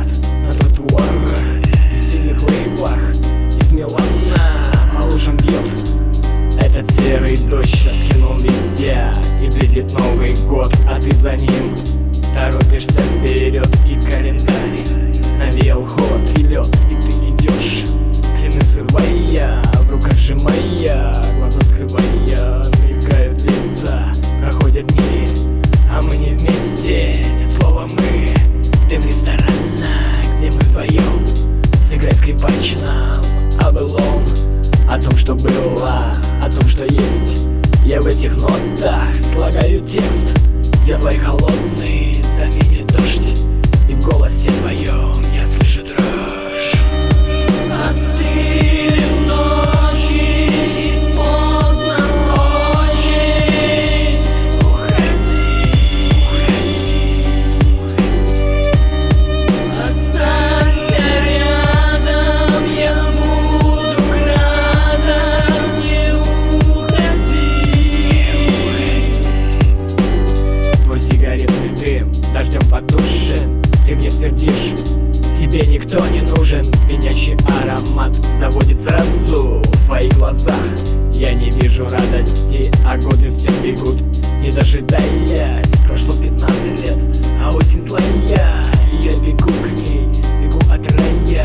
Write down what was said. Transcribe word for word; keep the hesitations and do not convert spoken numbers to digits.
асфальт, на тротуарах, в стильных лейблах из Милана по лужам бьет этот серый дождь. Раскинул листья и близит Новый год, а ты за ним торопишься вперед. И календарь навеял холод и лед, и ты идешь, клины срывая, в руках сжимая, глаза скрывая. Мелькают лица, проходят дни, а мы не вместе. Нет слова мы, дым ресторана, где мы вдвоем. Сыграй, скрипач, нам о былом, о том, что было, о том, что есть. Я в этих нотах слагаю текст. Я твой холодный заменит дождь, и в голосе твоем я слышу дрожь. Остыли ночи, и поздно ночи. Уходи, останься рядом, я буду рядом. Не уходи. Твой сигаретный дым дождем потушен. Ты мне твердишь, тебе никто не нужен. Пьянящий аромат заводит сразу в твоих глазах. Я не вижу радости, а годы все бегут, не дожидаясь. Прошло пятнадцать лет, а осень злая, и я бегу к ней, бегу от рая.